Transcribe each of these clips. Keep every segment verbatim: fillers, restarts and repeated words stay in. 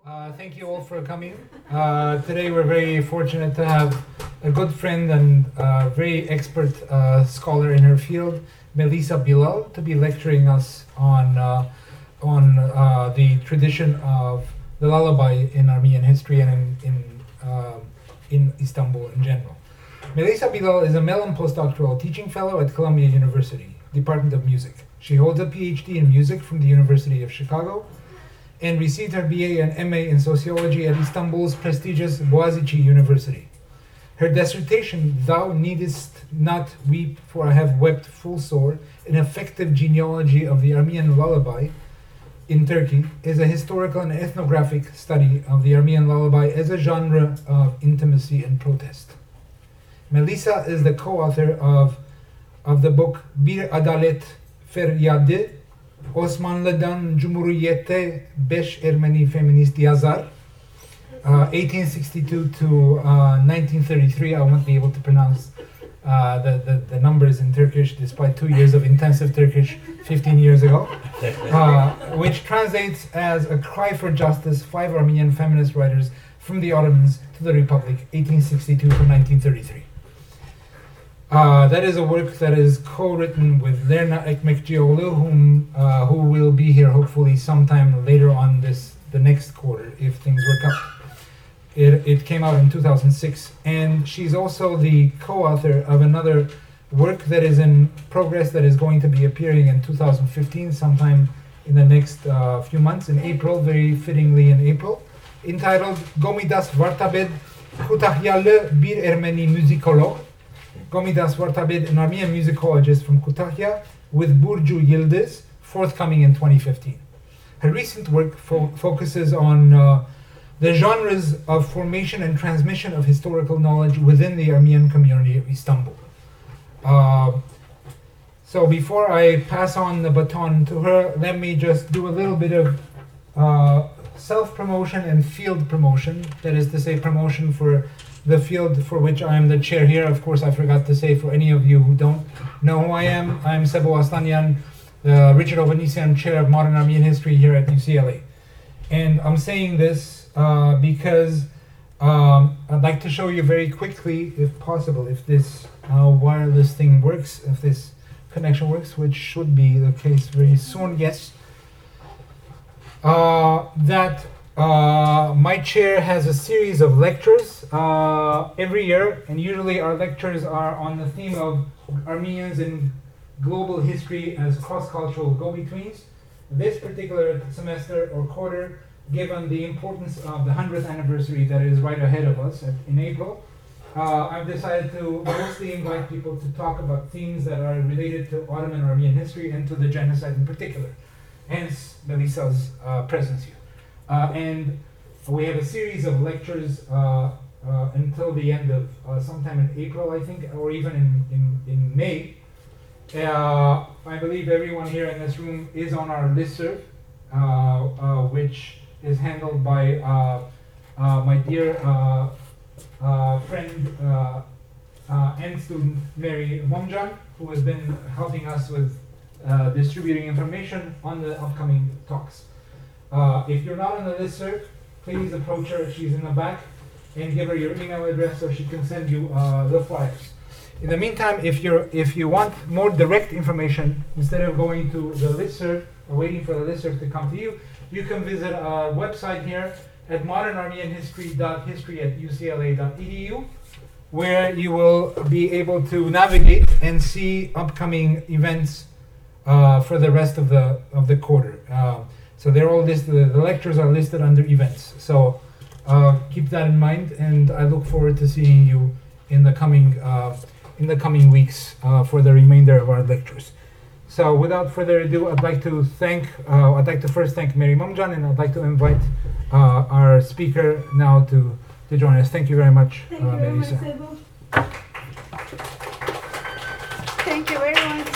Uh, thank you all for coming. Uh, today we're very fortunate to have a good friend and uh, very expert uh, scholar in her field, Melissa Bilal, to be lecturing us on uh, on uh, the tradition of the lullaby in Armenian history and in in, uh, in Istanbul in general. Melissa Bilal is a Mellon postdoctoral teaching fellow at Columbia University, Department of Music. She holds a P H D in music from the University of Chicago and received her B A and M A in sociology at Istanbul's prestigious Boğaziçi University. Her dissertation, Thou Needest Not Weep, For I Have Wept Full Sore, an effective genealogy of the Armenian lullaby in Turkey, is a historical and ethnographic study of the Armenian lullaby as a genre of intimacy and protest. Melissa is the co-author of, of the book Bir Adalet Feryadı, Osmanlı'dan Cumhuriyete Beş Ermeni Feminist Yazar, uh, eighteen sixty-two to uh, nineteen thirty-three. I won't be able to pronounce uh, the, the, the numbers in Turkish despite two years of intensive Turkish fifteen years ago, uh, which translates as A Cry for Justice, Five Armenian Feminist Writers from the Ottomans to the Republic, eighteen sixty-two to nineteen thirty-three. Uh, that is a work that is co-written with Lerna Ekmekcioglu, whom uh, who will be here hopefully sometime later on this the next quarter if things work out. It it came out in two thousand six, and she's also the co-author of another work that is in progress that is going to be appearing in two thousand fifteen, sometime in the next uh, few months, in April, very fittingly in April, entitled Gomidas Vartabed Kutahyalı Bir Ermeni Müzikolog. Gomidas Vartabed, an Armenian musicologist from Kütahya, with Burcu Yildiz, forthcoming in twenty fifteen. Her recent work fo- focuses on uh, the genres of formation and transmission of historical knowledge within the Armenian community of Istanbul. Uh, so before I pass on the baton to her, let me just do a little bit of uh, self-promotion and field promotion, that is to say promotion for the field for which I am the chair here. Of course, I forgot to say, for any of you who don't know who I am, I'm Sebo Aslanyan, the Richard Ovanesian Chair of Modern Armenian History here at U C L A. And I'm saying this uh, because um, I'd like to show you very quickly, if possible, if this uh, wireless thing works, if this connection works, which should be the case very soon, yes, uh, that Uh, my chair has a series of lectures uh, every year, and usually our lectures are on the theme of Armenians in global history as cross-cultural go-betweens. This particular semester or quarter, given the importance of the hundredth anniversary that is right ahead of us at, in April, uh, I've decided to mostly invite people to talk about themes that are related to Ottoman Armenian history and to the genocide in particular, hence Melissa's uh, presence here. Uh, and we have a series of lectures uh, uh, until the end of uh, sometime in April, I think, or even in, in, in May. Uh, I believe everyone here in this room is on our listserv, uh, uh, which is handled by uh, uh, my dear uh, uh, friend uh, uh, and student Mary Momjan, who has been helping us with uh, distributing information on the upcoming talks. Uh, if you're not on the listserv, please approach her. She's in the back, and give her your email address so she can send you uh, the flyers. In the meantime, if you're if you want more direct information, instead of going to the listserv or waiting for the listserv to come to you, you can visit our website here at modern armenian history dot history at u c l a dot e d u, where you will be able to navigate and see upcoming events uh, for the rest of the of the quarter. Uh, So they're all listed, the lectures are listed under events. So uh, keep that in mind, and I look forward to seeing you in the coming uh, in the coming weeks uh, for the remainder of our lectures. So without further ado, I'd like to thank, uh, I'd like to first thank Mary Momjan, and I'd like to invite uh, our speaker now to, to join us. Thank you very much, Thank uh, you very Melissa. much, Sebo. Thank you very much.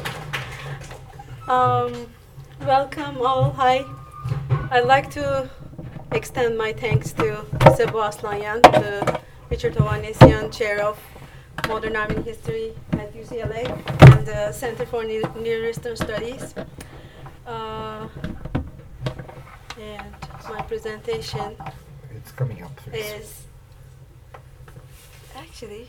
Um, Welcome all. Hi. I'd like to extend my thanks to Sebo Aslanyan, the Richard Ovanesian Chair of Modern Armenian History at U C L A and the Center for Near Eastern Studies. Uh, and my presentation It's coming up. Yes. is actually,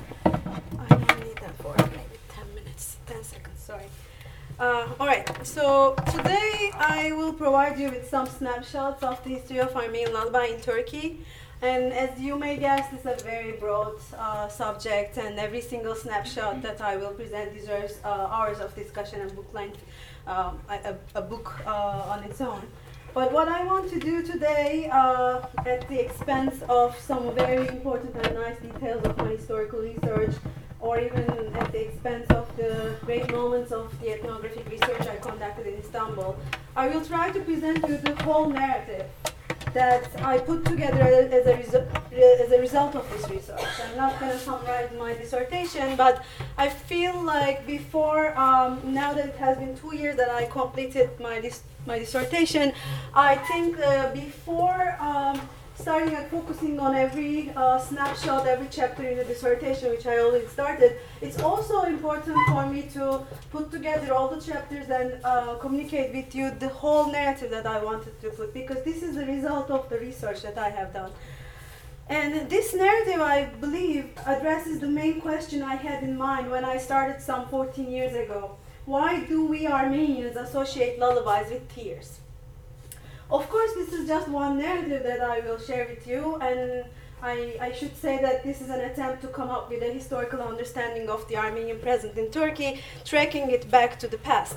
I don't need that for maybe ten minutes, ten seconds, sorry. Uh, all right, so today I will provide you with some snapshots of the history of Armenian lullaby in Turkey. And as you may guess, this is a very broad uh, subject, and every single snapshot that I will present deserves uh, hours of discussion and book length, um, a, a book uh, on its own. But what I want to do today, uh, at the expense of some very important and nice details of my historical research, or even at the expense of the great moments of the ethnographic research I conducted in Istanbul, I will try to present you the whole narrative that I put together as a, resu- as a result of this research. I'm not going to summarize my dissertation, but I feel like before, um, now that it has been two years that I completed my, dis- my dissertation, I think uh, before um, starting at focusing on every uh, snapshot, every chapter in the dissertation, which I already started, it's also important for me to put together all the chapters and uh, communicate with you the whole narrative that I wanted to put, because this is the result of the research that I have done. And this narrative, I believe, addresses the main question I had in mind when I started some fourteen years ago. Why do we Armenians associate lullabies with tears? Of course, this is just one narrative that I will share with you, and I, I should say that this is an attempt to come up with a historical understanding of the Armenian present in Turkey, tracking it back to the past.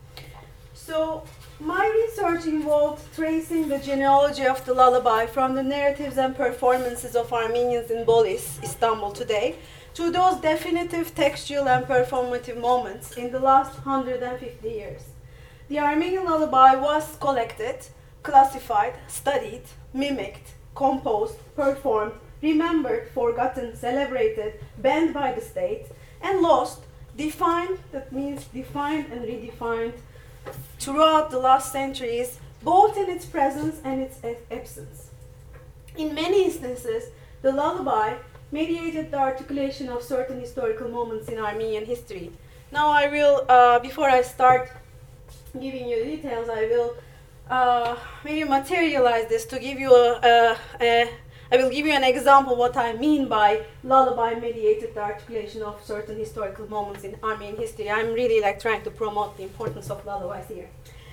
So, my research involved tracing the genealogy of the lullaby from the narratives and performances of Armenians in Bolis, Istanbul today, to those definitive textual and performative moments in the last one hundred fifty years. The Armenian lullaby was collected, classified, studied, mimicked, composed, performed, remembered, forgotten, celebrated, banned by the state, and lost, defined, that means defined and redefined, throughout the last centuries, both in its presence and its absence. In many instances, the lullaby mediated the articulation of certain historical moments in Armenian history. Now I will, uh, before I start giving you the details, I will uh, maybe materialize this to give you a, a, a I will give you an example what I mean by lullaby mediated the articulation of certain historical moments in Armenian history. I'm really like trying to promote the importance of lullabies here.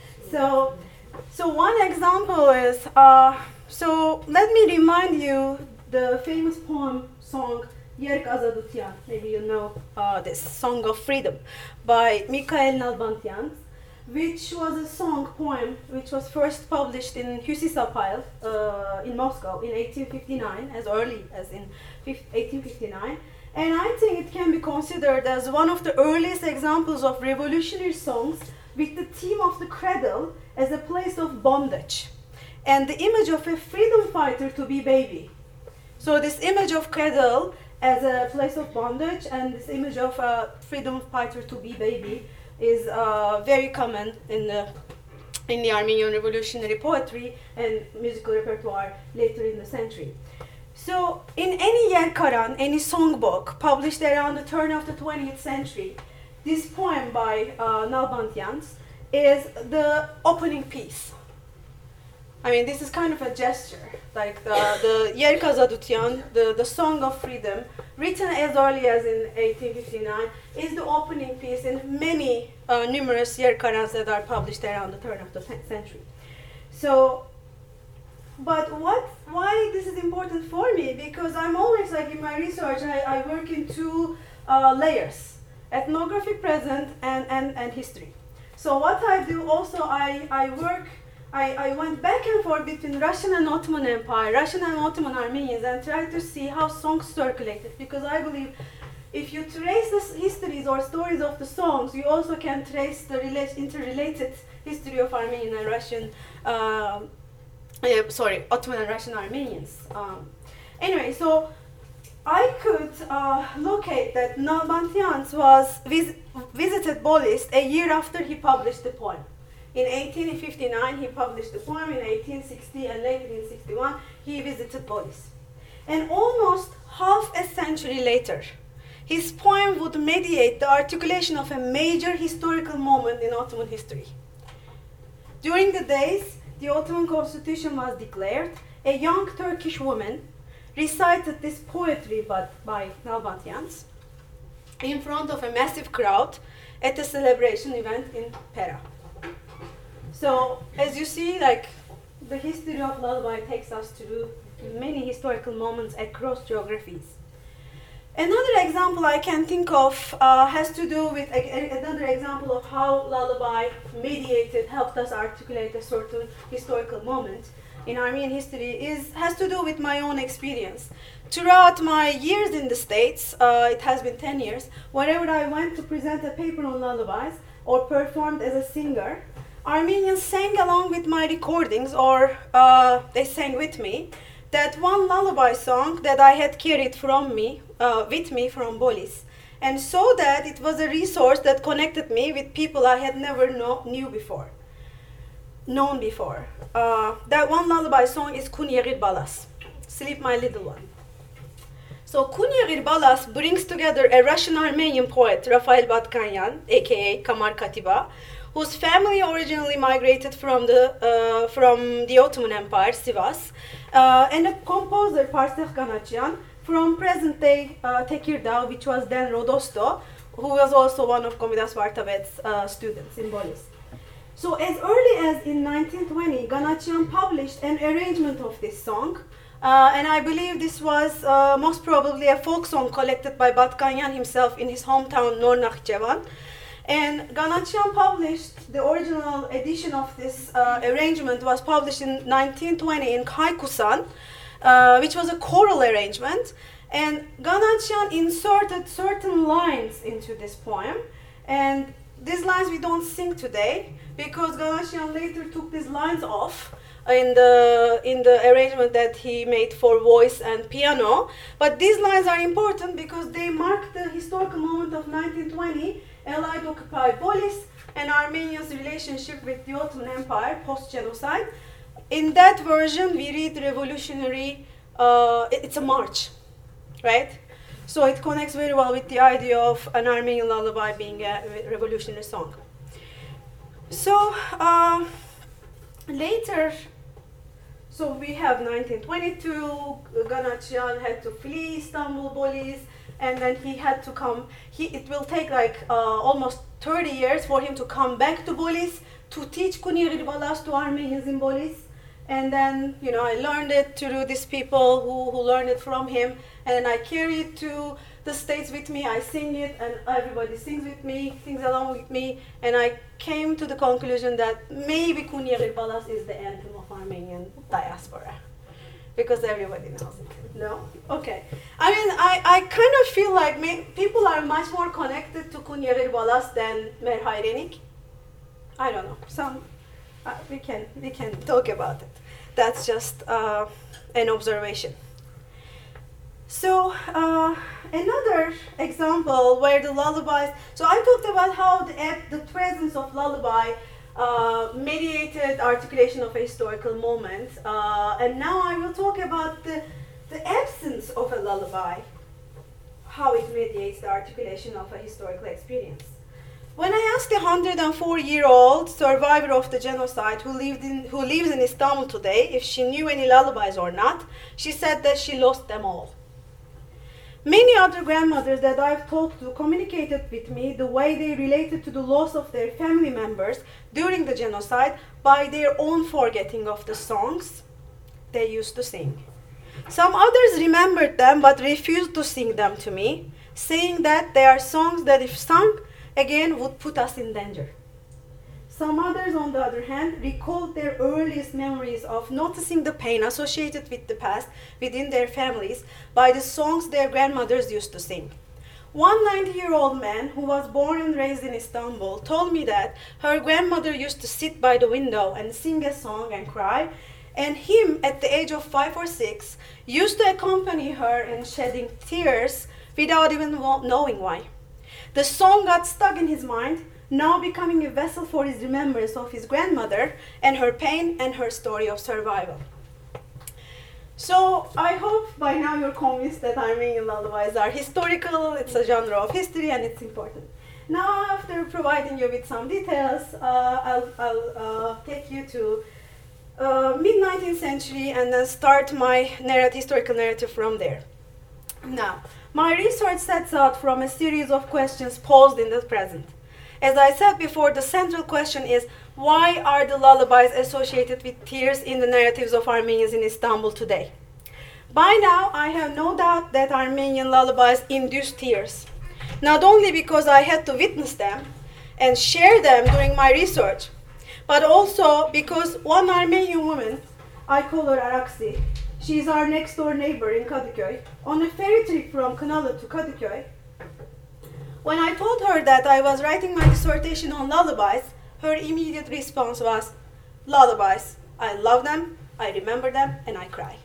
So, so one example is, uh, so let me remind you the famous poem, song, Yerk Azadutyan. Maybe you know uh, this, Song of Freedom, by Mikhail Nalbantian, which was a song poem which was first published in Hüsisapayl uh, in Moscow in eighteen fifty-nine, as early as in eighteen fifty-nine. And I think it can be considered as one of the earliest examples of revolutionary songs with the theme of the cradle as a place of bondage and the image of a freedom fighter to be baby. So this image of cradle as a place of bondage and this image of a freedom fighter to be baby is uh, very common in the in the Armenian revolutionary poetry and musical repertoire later in the century. So in any Yerkaran, any songbook published around the turn of the twentieth century, this poem by uh, Nalbantian is the opening piece. I mean, this is kind of a gesture, like the, the Yerk Azadutyan, the, the Song of Freedom, written as early as in eighteen fifty-nine, is the opening piece in many uh, numerous Yerkarans that are published around the turn of the century. So, but what, why this is important for me? Because I'm always, like in my research, I, I work in two uh, layers, ethnography, present, and, and, and history. So what I do also, I, I work I, I went back and forth between Russian and Ottoman Empire, Russian and Ottoman Armenians, and tried to see how songs circulated. Because I believe if you trace the histories or stories of the songs, you also can trace the rela- interrelated history of Armenian and Russian, uh, uh, sorry, Ottoman and Russian Armenians. Um, anyway, so I could uh, locate that Nalbantian was vis- visited Bolis a year after he published the poem. In eighteen fifty-nine, he published the poem. In eighteen sixty and later in sixty-one, he visited Bolis. And almost half a century later, his poem would mediate the articulation of a major historical moment in Ottoman history. During the days, the Ottoman Constitution was declared, a young Turkish woman recited this poetry but by Nalbantyans in front of a massive crowd at a celebration event in Pera. So, as you see, like, the history of lullaby takes us to many historical moments across geographies. Another example I can think of uh, has to do with a, a, another example of how lullaby mediated, helped us articulate a certain historical moment in Armenian history is has to do with my own experience. Throughout my years in the States, uh, it has been ten years, whenever I went to present a paper on lullabies or performed as a singer, Armenians sang along with my recordings, or uh, they sang with me, that one lullaby song that I had carried from me, uh, with me from Bolis, and so that it was a resource that connected me with people I had never know, knew before, known before. Uh, that one lullaby song is Kun Yeğir Balas, Sleep My Little One. So Kun Yeğir Balas brings together a Russian-Armenian poet, Rafael Batkanyan, aka Kamar Katiba, whose family originally migrated from the uh, from the Ottoman Empire, Sivas, uh, and a composer, Parsel Ganachyan, from present-day uh, Tekirdağ, which was then Rodosto, who was also one of Komitas Vartavet's uh, students in Bolis. So as early as in nineteen twenty, Ganachyan published an arrangement of this song, uh, and I believe this was uh, most probably a folk song collected by Batkanyan himself in his hometown Nornakhchevan. And Ganachyan published the original edition of this uh, arrangement was published in nineteen twenty in Kaykusan, uh, which was a choral arrangement. And Ganachyan inserted certain lines into this poem, and these lines we don't sing today because Ganachyan later took these lines off in the in the arrangement that he made for voice and piano. But these lines are important because they mark the historical moment of nineteen twenty. Allied occupied Bolis and Armenia's relationship with the Ottoman Empire post-genocide. In that version, we read revolutionary, uh, it, it's a march, right? So it connects very well with the idea of an Armenian lullaby being a revolutionary song. So uh, later, so we have nineteen twenty-two, Ganachyan had to flee Istanbul, Bolis, and then he had to come, he, it will take like uh, almost thirty years for him to come back to Bolis to teach Kun Yeğir Balas to Armenians in Bolis. And then, you know, I learned it through these people who, who learned it from him, and I carry it to the States with me, I sing it, and everybody sings with me, sings along with me, and I came to the conclusion that maybe Kun Yeğir Balas is the anthem of Armenian diaspora. Because everybody knows it. No? Okay. I mean, I, I kind of feel like may, people are much more connected to Kun Yeğir Balas than Mer Hayrenik. I don't know. Some, uh, we can we can talk about it. That's just uh, an observation. So uh, another example where the lullabies. So I talked about how the the presence of lullaby Uh, mediated articulation of a historical moment, uh, and now I will talk about the, the absence of a lullaby, how it mediates the articulation of a historical experience. When I asked a one hundred four year old survivor of the genocide who lived in who lives in Istanbul today if she knew any lullabies or not, she said that she lost them all. Many other grandmothers that I've talked to communicated with me the way they related to the loss of their family members during the genocide by their own forgetting of the songs they used to sing. Some others remembered them but refused to sing them to me, saying that they are songs that if sung again would put us in danger. Some others, on the other hand, recalled their earliest memories of noticing the pain associated with the past within their families by the songs their grandmothers used to sing. One ninety-year-old man who was born and raised in Istanbul told me that her grandmother used to sit by the window and sing a song and cry, and him, at the age of five or six, used to accompany her in shedding tears without even knowing why. The song got stuck in his mind, now becoming a vessel for his remembrance of his grandmother and her pain and her story of survival. So I hope by now you're convinced that Armenian lullabies are historical, it's a genre of history, and it's important. Now, after providing you with some details, uh, I'll, I'll uh, take you to uh, mid nineteenth century and then start my narrative, historical narrative from there. Now, my research sets out from a series of questions posed in the present. As I said before, the central question is, why are the lullabies associated with tears in the narratives of Armenians in Istanbul today? By now, I have no doubt that Armenian lullabies induce tears, not only because I had to witness them and share them during my research, but also because one Armenian woman, I call her Araksi, she is our next door neighbor in Kadıköy, on a ferry trip from Kınalı to Kadıköy. When I told her that I was writing my dissertation on lullabies, her immediate response was, lullabies, I love them, I remember them, and I cry.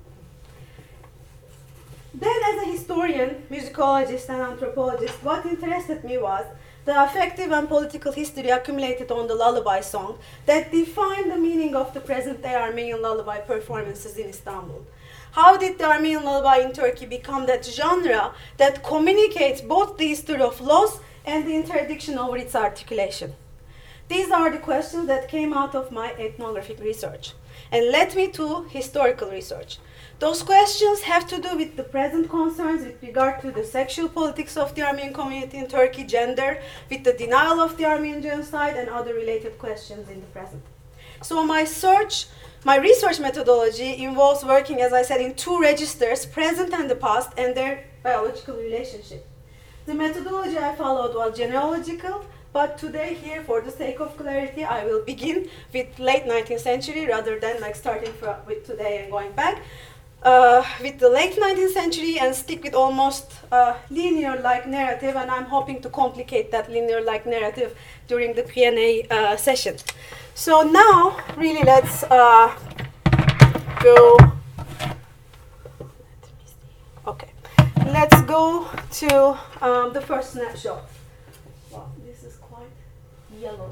Then as a historian, musicologist, and anthropologist, what interested me was the affective and political history accumulated on the lullaby song that defined the meaning of the present-day Armenian lullaby performances in Istanbul. How did the Armenian lullaby in Turkey become that genre that communicates both the history of loss and the interdiction over its articulation? These are the questions that came out of my ethnographic research and led me to historical research. Those questions have to do with the present concerns with regard to the sexual politics of the Armenian community in Turkey, gender, with the denial of the Armenian genocide, and other related questions in the present. So my search, my research methodology involves working, as I said, in two registers, present and the past, and their biological relationship. The methodology I followed was genealogical, but today here, for the sake of clarity, I will begin with late nineteenth century rather than like starting from, with today and going back. Uh, with the late nineteenth century and stick with almost uh, linear-like narrative, and I'm hoping to complicate that linear-like narrative during the Q and A uh, session. So now, really, let's uh, go. Okay, let's go to um, the first snapshot. Wow, this is quite yellow.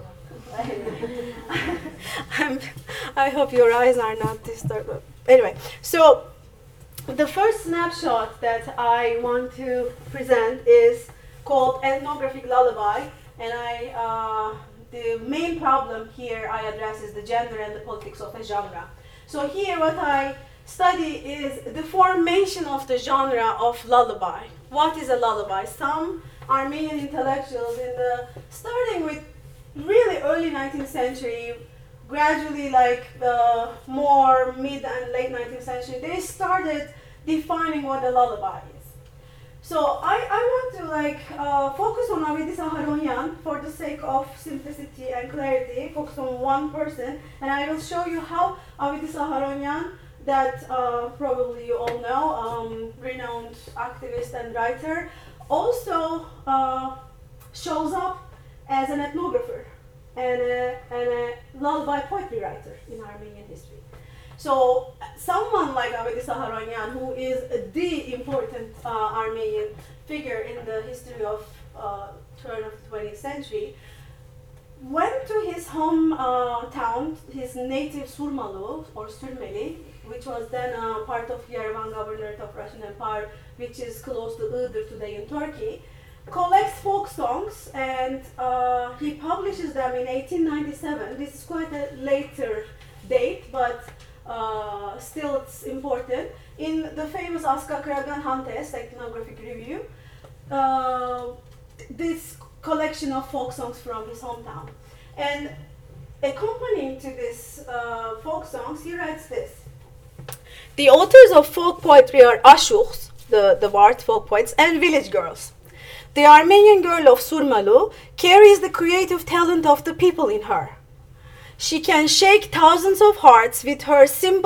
I'm, I hope your eyes are not disturbed. Anyway, so. The first snapshot that I want to present is called Ethnographic Lullaby, and I, uh, the main problem here I address is the gender and the politics of a genre. So here what I study is the formation of the genre of lullaby. What is a lullaby? Some Armenian intellectuals in the, starting with really early nineteenth century, gradually like the more mid and late nineteenth century, they started defining what a lullaby is. So I, I want to like uh, focus on Avidis Aharonyan for the sake of simplicity and clarity, focus on one person, and I will show you how Avidis Aharonyan, that uh, probably you all know, um, renowned activist and writer, also uh, shows up as an ethnographer and a, and a lullaby poetry writer in Armenian history. So someone like Avidis Aharonyan, who is the important uh, Armenian figure in the history of uh, turn of the twentieth century, went to his home uh, town, his native Surmalu or Surmeli, which was then uh, part of Yerevan Governorate of Russian Empire, which is close to Iğdır today in Turkey, collects folk songs, and uh, he publishes them in eighteen ninety-seven. This is quite a later date, but uh, still it's important. In the famous Aska Kragan Hantes ethnographic review, uh, this collection of folk songs from his hometown. And accompanying to this uh, folk songs, he writes this. The authors of folk poetry are Ashuks, the, the Vard folk poets, and village girls. The Armenian girl of Surmalu carries the creative talent of the people in her. She can shake thousands of hearts with her simple